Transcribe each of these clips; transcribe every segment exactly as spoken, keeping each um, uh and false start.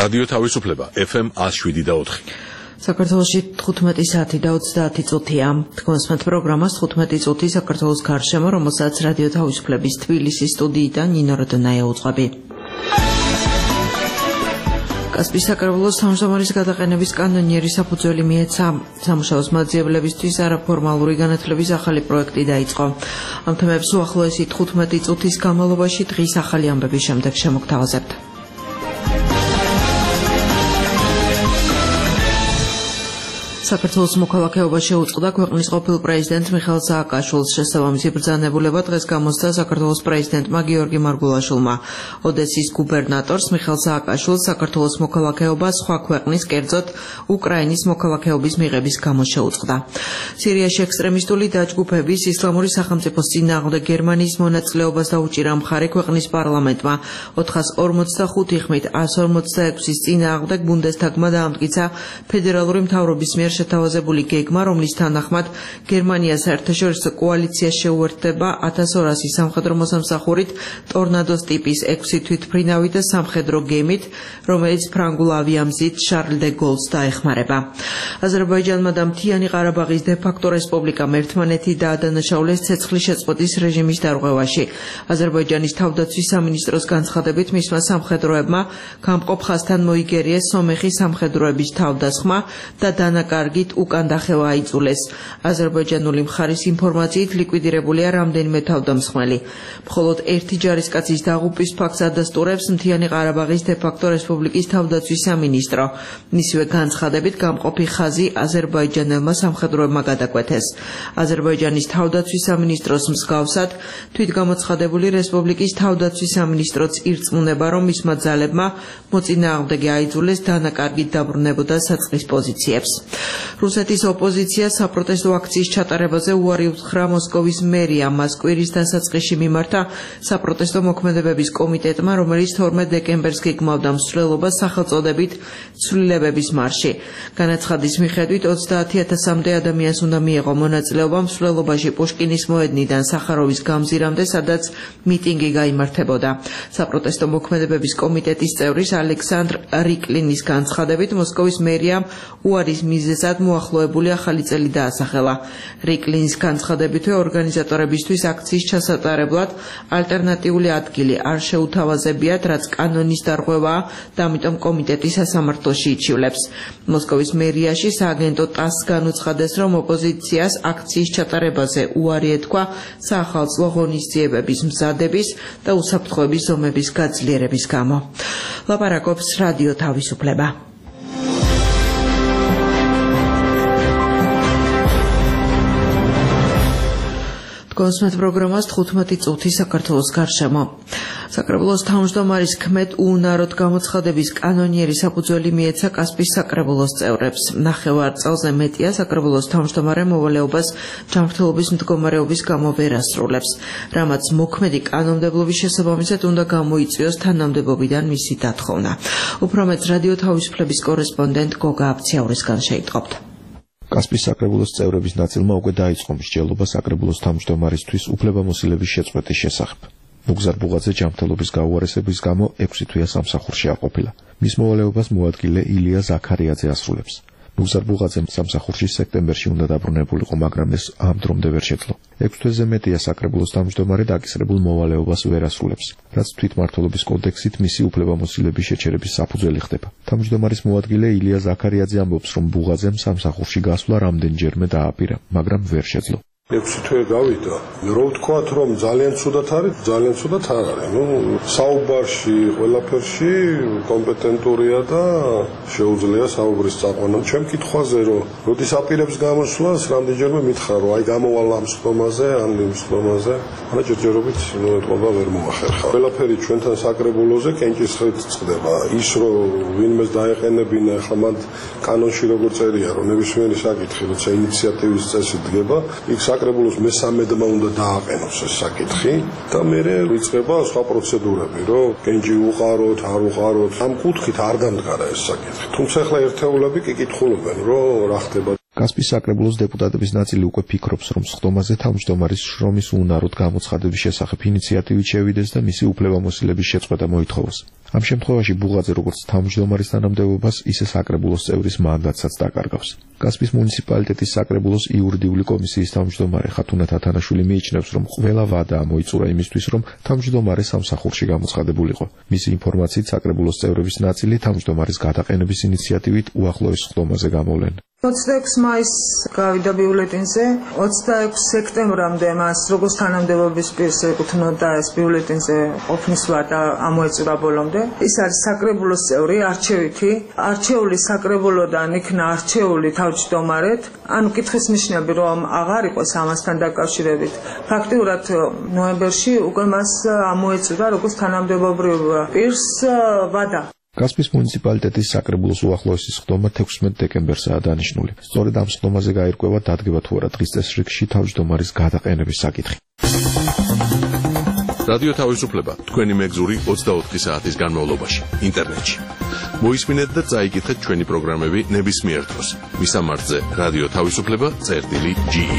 რადიო თავისუფლება ეფ ემ ათს შვიდი და ოთხი. საქართველოში თხუთმეტი საათი და ოცდაათი წუთია. თქვენსმენთ პროგრამას თხუთმეტი წუთი საქართველოს გარშემო, რომელსაც რადიო თავისუფლების თბილისის სტუდიიდან ნინო როდონაია უძღვები. კასპიის საკრებულოს თავმჯდომარის გადაყენების კანონიერი საფუძველი მიეცა. სამუშაოს მაძიებლებისთვის არაფორმალური განათლების ახალი პროექტი დაიწყო. ამ თემებს უახლოესი თხუთმეტი წუთის განმავლობაში დღის ახალი ამბების შემდეგ შემოგთავაზებთ. საქართველოს მოქალაქეობა შეუწყდა ქვეყნის ყოფილ პრეზიდენტ მიხეილ სააკაშვილს. შესაბამისი ბრძანებულება დღეს გამოსცა საქართველოს პრეზიდენტმა გიორგი მარგულაშვილმა. ოდესის გუბერნატორს მიხეილ სააკაშვილს საქართველოს მოქალაქეობა სხვა ქვეყნის, კერძოდ უკრაინის მოქალაქეობის მიღების გამო შეუწყდა. სირიაში ექსტრემისტული დაჯგუფების ისლამური სახელმწიფოს წინააღმდეგ გერმანიის მონაწილეობას დაუჭირა მხარი ქვეყნის პარლამენტმა. ოთხას ორმოცდახუთი ხმით ასს ორმოცდაექვსის წინააღმდეგ ბუნდესტაგმა დაამტკიცა ფედერალური მთავრობის მიერ შეთავაზებული გეგმა, რომლის თანახმად გერმანია საერთაშორისო კოალიცია შეუერთდება ათას ორასი სამხედრო მოსამსახურით ტორნადოს ტიპის ექვსი თვითმფრინავით და სამხედრო გემით, რომელიც ფრანგულ ავიამზით შარლ დე გოლს დაეხმარება. აზერბაიჯანმა და მთიანი ყარაბაღის დე-ფაქტო რესპუბლიკამ ერთმანეთი დაადანაშაულეს ცეცხლის შეწყვეტის რეჟიმის დარღვევაში. აზერბაიჯანის თავდაცვის სამინისტროს განცხადებით მისმა სამხედროებმა გამყოფ ხაზთან მოიგერიეს სომეხის სამხედროების თავდასხმა და დანაკარგით უკან დახევა აიძულეს. აზერბაიჯანული მხარის ინფორმაციით ლიკვიდირებულია რამდენიმე თავდამსხმელი. მხოლოდ ერთი ჯარისკაცის დაღუპვის ფაქტს ადასტურებს მთიანი ყარაბაღის დე-ფაქტო რესპუბლიკის თავდაცვის სამინისტრო. მისივე განცხადებით გამყოფი ხაზი აზერბაიჯანელმა სამხედროებმა გადაკვეთეს. აზერბაიჯანის თავდაცვის სამინისტროს მსგავსად თვითგამოცხადებული რესპუბლიკის თავდაცვის სამინისტროც ირწმუნება, რომ მისმა ძალებმა მოწინააღმდეგე აიძულეს დანაკარგით დაბრუნებოდა საწყის პოზიციებს. რუსეთის ოპოზიცია საპროტესტო აქციის ჩატარებაზე უარი უთხრა მოსკოვის მერიამ. მას კვირის დასაწყისში მიმართა საპროტესტო მოქმედებების კომიტეტმა, რომელიც თორმეტ დეკემბერს გეგმავდა მსვლელობას სახელწოდებით ცვლილებების მარში. განაცხადის მიხედვით ოცდაათი ათასამდე ადამიანს უნდა მიეღო მონაწილეობა მსვლელობაში პუშკინის მოედნიდან სახაროვის გამზირამდე, სადაც მიტინგი გაიმართებოდა. საპროტესტო მოქმედებების კომიტეტის წევრის ალექსანდრ რიკლინის განცხადებით მოსკოვის მერიამ უარის მიზეზად მოახლოებული ახალი წელი დაასახელა. რიკლინის განცხადებითვე ორგანიზატორებისთვის აქციის ჩასატარებლად ალტერნატიული ადგილი არ შეუთავაზებიათ, რაც კანონის დარღვევაა და ამიტომ კომიტეტი სასამართლოში იჩივლებს. მოსკოვის მერიაში სააგენტო ტასს განუცხადეს, რომ ოპოზიციას აქციის ჩატარებაზე უარი ეთქვა საახალწლო ღონისძიებების მზადების და უსაფრთხოების ზომების გაძლიერების გამო. ლაპარაკობს რადიო თავისუფლება. კონსმეთ პროგრამას თხუთმეტი წუთი საქართველოს გარშემო. საკრებულოს თავმჯდომარის ქმედ უუნაროდ გამოცხადების კანონიერი საფუძველი მიეცა კასპიის საკრებულოს წევრებს. ნახევარ წელზე მეტია საკრებულოს თავმჯდომარე მოვალეობას ჯანმრთელობის მდგომარეობის გამო ვერ ასრულებს, რამაც მოქმედი კანონმდებლობის შესაბამისად უნდა გამოიწვიოს თანამდებობიდან მისი დათხოვნა. უფრო მეტ რადიო თავისუფლების კორესპონდენტ გოგა აბციაურისგან შეიტყობთ. კასპიის საკრებულოს წევრების ნაწილმა უკვე დაიწყო მსჯელობა საკრებულოს თავმჯდომარისთვის უფლებამოსილების შეწყვეტის შესახებ. მუგზარ ბუღაძე ჯანმრთელობის გაუარესების გამო ექვსი თვეა სამსახურში არ ყოფილა. მის მოვალეობას მოადგილე ილია ზაქარიაძე ასრულებს. მუგზარ ბუღაძემ სამსახურში სექტემბერში უნდა დაბრუნებულიყო, მაგრამ ეს ამ დრომდე ვერ შეძლო. ექვს თვეზე მეტია საკრებულოს თავმჯდომარე დაკისრებულ მოვალეობას ვერ ასრულებს, რაც თვითმმართველობის კოდექსით მისი უფლებამოსილების შეჩერების საფუძველი ხდება. თავმჯდომარის მოადგილე ილია ზაქარიაძე ამბობს, რომ ბუღაძემ სამსახურში გასვლა რამდენჯერმე დააპირა, მაგრამ ვერ შეძლო. ექვსი თვე გავიდა. რო ვთქვათ, რომ ძალიან ცუდად არის, ძალიან ცუდად არ არის. ნუ საუბარში, ყველაფერში კომპეტენტურია და შეუძლია საუბრის წაყვანა. ჩემ კითხვაზე, რომ როდის აპირებს გამოსვლას, რამდენჯერმე მითხრა, რომ აი გამოვალ ამ სხდომაზე, ან იმ სხდომაზე, მაგრამ ჯერჯერობით ნუ ეთყობა ვერ მოახერხა. ყველაფერი ჩვენთან საკრებულოზე კენჭისყრით წყდება. ის რომ ვინმეს დაეყენებინა, ახლა მანდ კანონში როგორ წერია, რომ ნებისმიერი საკითხი, როცა ინიციატივის წესი დგება, იქ საკრებულოს მესამედმა უნდა დააყენოს ეს საკითხი და მერე იწყება სხვა პროცედურები, რომ კენჭი უყაროთ, არ უყაროთ. ამ კუთხით არ დამდგარა ეს საკითხი. თუმცა ახლა ერთეულები კი კითხულობენ, რომ რა ხდება. კასპიის საკრებულოს დეპუტატების ნაწილი უკვე ფიქრობს, რომ სხდომაზე თავმჯდომარის შრომის უნაროდ გამოცხადების შესახებ ინიციატივით შევიდეს და მისი უფლებამოსილების შეწყვეტა მოითხოვოს. ამ შემთხვევაში ბუღაძე როგორც თავმჯდომარის თანამდებობას, ისე საკრებულოს წევრის მანდატსაც დაკარგავს. კასპიის მუნიციპალიტეტის საკრებულოს იურიდიული კომისიის თავმჯდომარე ხათუნა თათანაშვილი მიიჩნევს, რომ ყველა ვადა მოიწურა იმისთვის, რომ თავმჯდომარე სამსახურში გამოცხადებულიყო. მისი ინფორმაციით, საკრებულოს წევრების ნაწილი თავმჯდომარის გადაყენების ინიციატივით უახლოეს სხდომაზე გამოვლენ. ოცდაექვსი მაისს გავიდა ბიულეტინზე, ოცდაექვსი სექტემბრამდე მას როგორც თანამდებობის პირს ეკუთვნოდა ეს ბიულეტინზე ყოფნის ვადა ამოეწურა ბოლომდე. ის არის საკრებულოს წევრი, არჩევითი, არჩეული საკრებულოდან იქნა არჩეული თავმჯდომარედ, ანუ კითხვის ნიშნები რომ აღარ იყოს ამასთან დაკავშირებით. ფაქტიურად ნოემბერში უკვე მას ამოეწურა როგორც თანამდებობრივ პირს ვადა. კასპიის მუნიციპალიტეტის საკრებულოს უახლოესი სხდომა თექვსმეტ დეკემბერსაა დანიშნული. სწორედ ამ სხდომაზე გაირკვევა დადგება თუ არა დღის წესრიგში თავმჯდომარის გადაყენების საკითხი. რადიო თავისუფლება თქვენი მეგზური ოცდაოთხი საათის განმავლობაში ინტერნეტში. მოისმინეთ და წაიკითხეთ ჩვენი პროგრამები ნებისმიერ დროს. მისამართზე რადიო თავისუფლება წერტილი ჯი ი.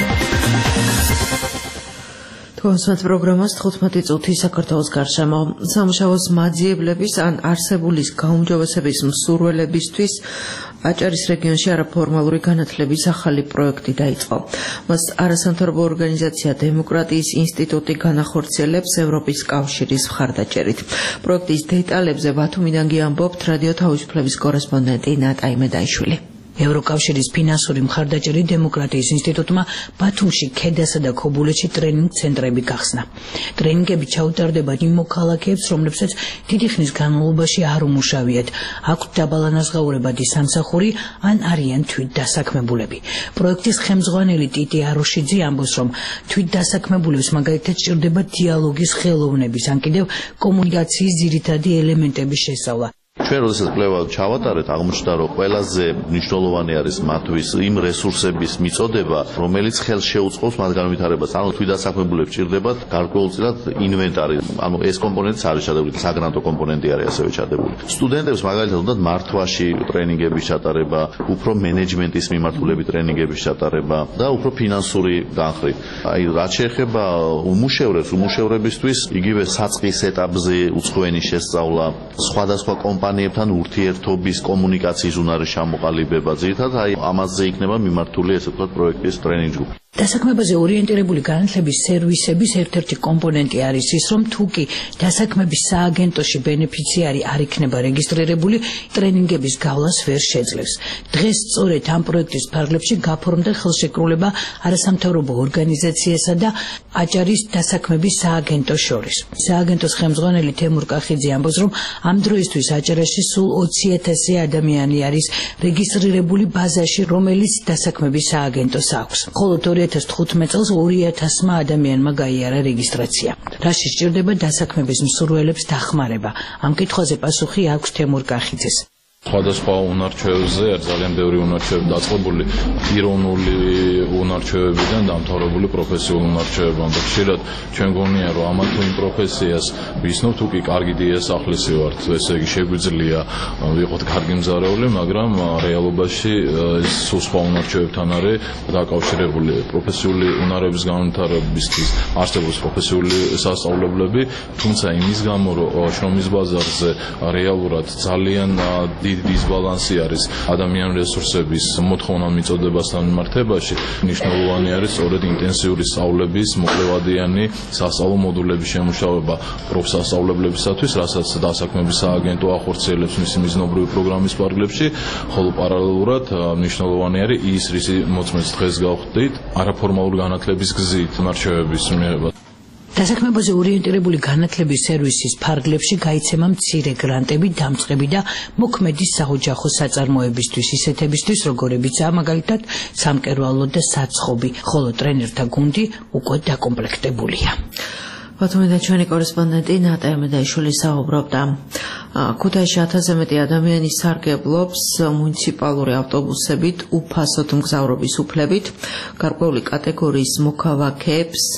თვალსაჩინო პროგრამას თხუთმეტი წუთი საქართველოს გარშემო სამუშაოს მაძიებლების ან არსებულის გაუმჯობესების მსურველებისთვის აჭარის რეგიონში არაფორმალური განათლების ახალი პროექტი დაიწყო. მას არასამთავრობო ორგანიზაცია დემოკრატიის ინსტიტუტი განახორციელებს ევროპის კავშირის მხარდაჭერით. პროექტის დეტალებზე ბათუმიდან გიამბობთ რადიო თავისუფლების კორესპონდენტი ნატაი მედაიშვილი. ევროკავშირის ფინანსური მხარდაჭერით დემოკრატიის ინსტიტუტმა ბათუმში, ქედასა და ქობულეთში ტრენინგ ცენტრები გახსნა. ტრენინგები ჩაუტარდება იმ მოქალაქეებს, რომლებსაც დიდი ხნის განმავლობაში არ უმუშავიათ, აქვთ დაბალანაზღაურებადი სამსახური ან არიან თვითდასაქმებულები. პროექტის ხელმძღვანელი ტიტი აროშიძე ამბობს, რომ თვითდასაქმებულებს მაგალითად სჭირდება დიალოგის ხელოვნების, ან კიდევ კომუნიკაციის ძირითადი ელემენტების შესწავლა. ჩვენ როდესაც კვლევა ჩავატარეთ, აღმოჩნდა, რომ ყველაზე მნიშვნელოვანი არის მათთვის იმ რესურსების მიწოდება, რომელიც ხელს შეუწყობს მათ განვითარებას. ანუ თვითდასაქმებულებს სჭირდებათ გარკვეულწილად ინვენტარი. ანუ ეს კომპონენტიც არის ჩადებული, საგრანტო კომპონენტი არის ასევე ჩადებული. სტუდენტებს მაგალითად უნდათ მართვაში ტრენინგების ჩატარება, უფრო მენეჯმენტის მიმართულებით ტრენინგების ჩატარება და უფრო ფინანსური განხრით. აი, რაც შეეხება უმუშევრებს, უმუშევრებისთვის იგივე საწყის ეტაპზე უცხოენის შესწავლა, სხვადასხვა კომპანიებთან ურთიერთობის კომუნიკაციის უნარის ჩამოყალიბება, ძირითადად აი ამაზე იქნება მიმართული ესე ვთქვათ პროექტის ტრენინგ ჯგუფი. დასაქმებაზე ორიენტირებული განათლების სერვისების ერთ-ერთი კომპონენტი არის ის, რომ თუ კი დასაქმების სააგენტოში ბენეფიციარი არ იქნება რეგისტრირებული, ტრენინგების გავლას ვერ შეძლებს. დღეს სწორედ ამ პროექტის ფარგლებში გაფორმდა ხელშეკრულება არასამთავრობო ორგანიზაციასა და აჭარის დასაქმების სააგენტოს შორის. სააგენტოს ხელმძღვანელი თემურ კახიძე ამბობს, რომ ამ დროისთვის აჭარაში სულ ოცი ათასი ადამიანი არის რეგისტრირებული ბაზაში, რომელიც დასაქმების სააგენტოს აქვს. ხოლო ორი ათას თხუთმეტ წელს ორი ათასმა ადამიანმა გაიარა რეგისტრაცია. რაში სჭირდება დასაქმების მსურველებს დახმარება? ამ კითხვაზე პასუხი აქვს თემურ კახიძეს. სხვადასხვა უნარჩვევებზე არის ძალიან ბევრი უნარჩვევები დაწყებული პიროვნული უნარჩვევებიდან დამთავრებული პროფესიული უნარჩვევებამდე. ხშირად ჩვენ გონია რომ ამა თუ იმ პროფესიას ვიცნობ, თუ კი კარგი დიასახლისი ვართ, ესე იგი შეგვიძლია ვიყოთ კარგი მზარეული, მაგრამ რეალობაში ეს სულ სხვა უნარჩვევებთან არის დაკავშირებული. პროფესიული უნარების განვითარებისთვის არსებობს პროფესიული სასწავლებლები, თუმცა იმის გამო რომ შრომის ბაზარზე რეალურად ძალიან დიდი დისბალანსი არის ადამიანური რესურსების მოთხოვნა მიწოდებასთან მიმართებაში, მნიშვნელოვანი არის სწორედ ინტენსიური სწავლების მოკლევადიანი სასწავლო მოდულების შემუშავება პროფსასწავლებლებისათვის, რასაც დასაქმების სააგენტო ახორციელებს მისი მიზნობრივი პროგრამის ფარგლებში, ხოლო პარალელურად მნიშვნელოვანი არის ის, რისი მოწმეც დღეს გავხდით, არაფორმალური განათლების გზით უნარჩვევების მიღება. დასაქმებაზე ორიენტირებული განათლების სერვისის ფარგლებში გაიცემა მცირე გრანტები, დამწყები და მოქმედი საოჯახო საწარმოებისთვის, ისეთებისთვის, როგორებიცაა მაგალითად სამკერვალო და საცხობი, ხოლო ტრენერთა გუნდი უკვე დაკომპლექტებულია. ბათუმიდან ჩვენი კორესპონდენტი ნატაი მედაიშვილი საუბრობდა. ქუთაისში ათასზე მეტი ადამიანი სარგებლობს მუნიციპალური ავტობუსებით უფასოდ მგზავრობის უფლებით. გარკვეული კატეგორიის მოქალაქეებს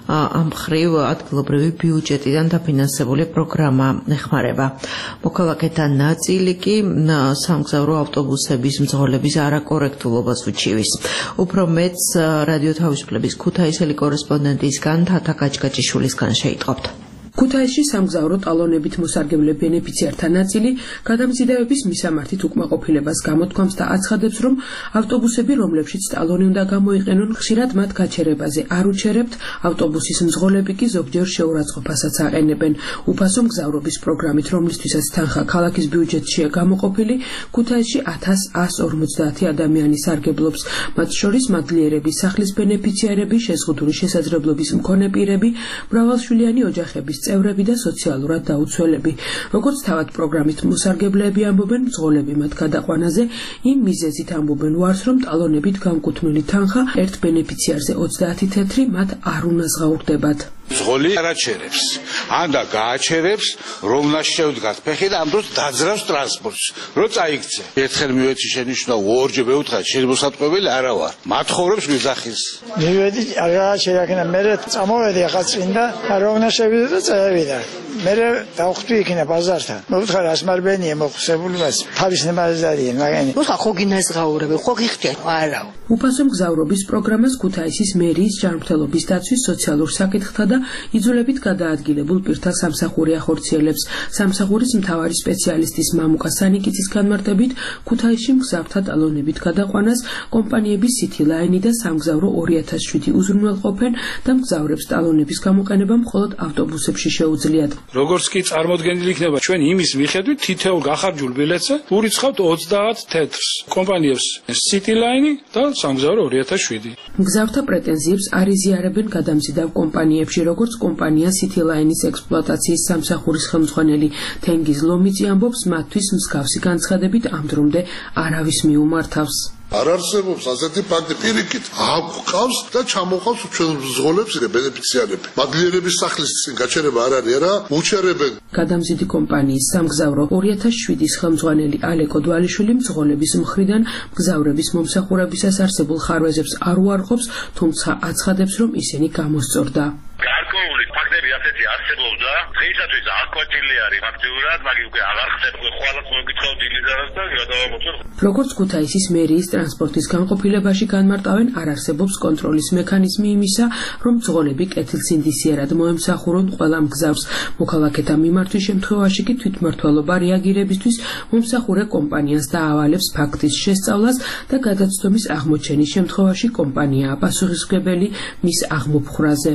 ამ ხრივ ადგილობრივი ბიუჯეტიდან დაფინანსებული პროგრამა ეხმარება. მოქალაქეთა ნაწილი კი სამგზავრო ავტობუსების მძღოლების არაკორექტულობას უჩივის. უფრო მეც რადიო თავისუფლების ქუთაისელი კორესპონდენტისგან თათა გაჭგაჭიშვილისგან შეიტყობთ. ქუთაისში სამგზავრო ტალონებით მოსარგებლე ბენეფიციართა ნაწილი გადამზიდავების მისამართით უკმაყოფილებას გამოთქვამს და აცხადებს, რომ ავტობუსები, რომლებშიც ტალონი უნდა გამოიყენონ, ხშირად მათ გაჩერებაზე არ უჩერებთ, ავტობუსის მძღოლები კი ზოგჯერ შეურაცხყოფასაც აყენებენ. უფასო მგზავრობის პროგრამით, რომლისთვისაც თანხა ქალაქის ბიუჯეტშია გამოყოფილი, ქუთაისში ათას ას ორმოცდაათი ადამიანი სარგებლობს, მათ შორის მადლიერების სახლის ბენეფიციარები, შეზღუდული შესაძლებლობის მქონე პირები, მრავალშვილიანი ოჯახების წევრები და სოციალურად დაუცველები. როგორც თავად პროგრამით მოსარგებლეები ამბობენ, მძღოლები მათ გადაყვანაზე იმ მიზეზით ამბობენ ვარს, რომ ტალონებით განკუთვნილი თანხა ერთ ბენეფიციარზე ოცდაათი თეთრი მათ არ უნდა ზღაურდებათ. მძღოლი არაჩერებს. ანდა გააჩერებს, რომ უნდა შევდგათ ფეხი და ამ დროს დაძრავს ტრანსპორტს. რო წაიქცე. ერთხელ მივეცი შენიშნა ორჯერ მეუთხრა შემოსატყვეველი არა ვარ. მათხოვრებს გვიზახის. მივედი არა შეაქნა მე წამოვედი ახლა წინდა რომ უნდა შევიდე და წავიდა. მე დავხვდი იქნა ბაზართან. მეუთხრა რას მარბენია მოხსებული მას. თავის ნებაზარია მაგანი. უხა ხო გინაზღაურები, ხო გიხდეთ? არა. უფასო მგზავრობის პროგრამას ქუთაისის მერიის ჯანმრთელობის დაცვის სოციალურ საკითხთა და იძულებით გადაადგილებულ პირთა სამსახური ახორციელებს. სამსახურის მთავარი სპეციალისტის მამუკა სანიკიძის განმარტებით, ქუთაისში მგზავრთა ტალონებით გადაყვანას კომპანიები City Line და სამგზავრო ორი ათას შვიდი უზრუნველყოფენ და მგზავრებს ტალონების გამოყენება მხოლოდ ავტობუსებში შეუძლიათ. როგორც კი წარმოდგენილი იქნება ჩვენ იმის მიხედვით თითოეულ გახარჯულ ბილეთზე ურიცხავთ ოცდაათ თეთრს. კომპანიებს City Line და სამგზავრო ორი ათას შვიდი. მგზავრთა პრეტენზიებს არ იზიარებენ გადამზიდავ კომპანიებში, როგორც კომპანია City Line-ის ექსპლუატაციის სამსახურის ხელმძღვანელი თენგიზ ლომიძე ამბობს, მათთვის მსგავსი განცხადებით ამ დრომდე არავის მიუმართავს. არ არსებობს ასეთი ფაქტი პირიქით აღვყავს და ჩამოყავს ჩვენ მძღოლებს ბენეფიციარები. მადლიერების სახლის გაჩერება არ არის არა უჩერებენ. გადამზიდი კომპანიის სამგზავრო ორი ათას შვიდის ხელმძღვანელი ალეკო დვალიშვილი მძღოლების მხრიდან მგზავრების მომსახურებისას არსებულ ხარვეზებს არ უარყოფს, თუმცა აცხადებს, რომ ისინი გამოსწორდა. გარკვეული ფაქტები ასეთი არსებობდა, დღეისათვის აკვეთილი არის ფაქტიურად, მაგრამ უკვე აღარ ხდება ხვალაც მოგითხოვ დილიზარას და გადავამოწმოთ. როგორც ქუთაისის მერიის ტრანსპორტის განყოფილებაში განმარტავენ, არ არსებობს კონტროლის მექანიზმი იმისა, რომ მძღოლები კეთილსინდისიერად მოემსახურონ ყველა მგზავრს. მოქალაქეთა მიმართვის შემთხვევაში კი თვითმმართველობა რეაგირებისთვის მომსახურე კომპანიას დაავალებს ფაქტის შესწავლას და გადაცდომის აღმოჩენის შემთხვევაში კომპანიაა პასუხისმგებელი მის აღმოფხვრაზე.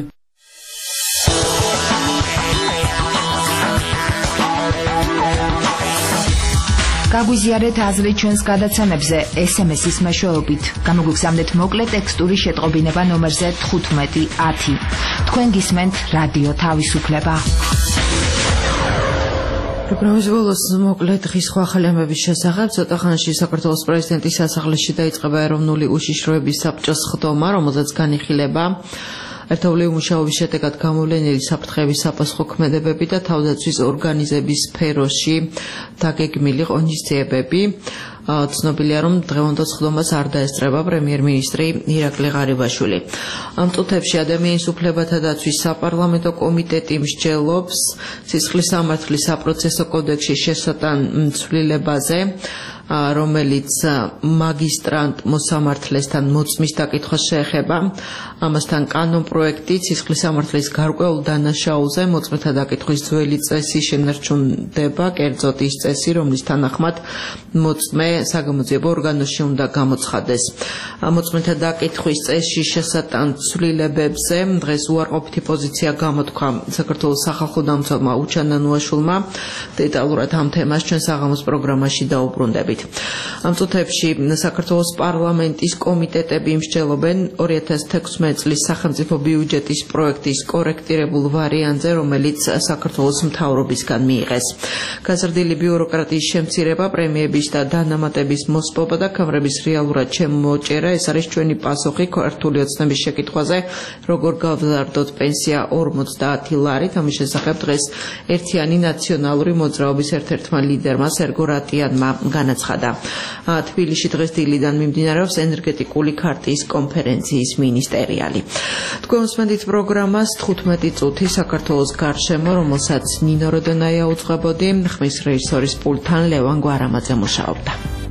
გაგვიზიარეთ აზრი ჩვენს გადაცემებზე ეს ემ ეს-ის მეშვეობით. გამოგვიგზავნეთ მოკლე ტექსტური შეტყობინება ნომერზე თხუთმეტი ათი. თქვენ გისმენთ რადიო თავისუფლება. პროგრამის ბოლოს მოკლე დღის სხვა ახალი ამბების შესახებ. ცოტა ხანში საქართველოს პრეზიდენტის სასახლეში დაიწყება ეროვნული უშიშროების საბჭოს ხდომა, რომელზეც განიხილება ერთეული მუშაობის შედეგად გამოვლენილი საფრთხეების საფასუხო ქმედებები და თავდაცვის ორგანიზების სფეროში დაგეგმილი ღონისძიებები. ცნობილია, რომ დღევანდელ ხდომას არ დაესწრება პრემიერ-მინისტრი ირაკლი ღარიბაშვილი. ამ წუთებში ადამიანის უფლებათა დაცვის საპარლამენტო კომიტეტი მსჯელობს სისხლის სამართლის საპროცესო კოდექსის შესატან ცვლილებაზე, რომელიც მაგისტრანტ მოსამართლესთან მოწმის დაკითხვას შეეხება. ამასთან კანონპროექტი სისხლის სამართლის გარკვეულ დანაშაულზე მოწმეთა დაკითხვის ძველი წესი შენარჩუნდება, კერძოდ ის წესი, რომლის თანახმად მოწმე საგამოძიებო ორგანოში უნდა გამოცხადეს. მოწმეთა დაკითხვის წესში შესატან ცვლილებებზე დღეს უარყოფითი პოზიცია გამოთქვა საქართველოს სახალხო დამცველმა უჩან ნანუაშვილმა. დეტალურად ამ თემას ჩვენ საღამოს პროგრამაში დაუბრუნდებით. ამ წუთებში საქართველოს პარლამენტის კომიტეტები მსჯელობენ ორი ათას თექვსმეტი წლის სახელმწიფო ბიუჯეტის პროექტის კორექტირებულ ვარიანტზე, რომელიც საქართველოს მთავრობისგან მიიღეს. გაზრდილი ბიუროკრატიის შემცირება, პრემიების და დანამატების მოსპობა და ქამრების რეალურად შემოჭერა, ეს არის ჩვენი პასუხი ქართული ოცნების შეკითხვაზე, როგორ გავზარდოთ პენსია ორმოცდაათი ლარით. ამის შესახებ დღეს ერთიანი ნაციონალური მოძრაობის ერთ-ერთმა ლიდერმა სერგო რატიანმა განაცხადა. განაცხადა. თბილისში დღეს დილიდან მიმდინარეობს ენერგეტიკული ქარტიის კონფერენციის მინისტერიალი. თქვენ უსმენთ პროგრამას თხუთმეტი წუთი საქართველოს გარშემო, რომელსაც ნინო როდონაია უძღვებოდი, ხმის რეჟისორის პულტთან ლევან გვარამაძე მუშაობდა.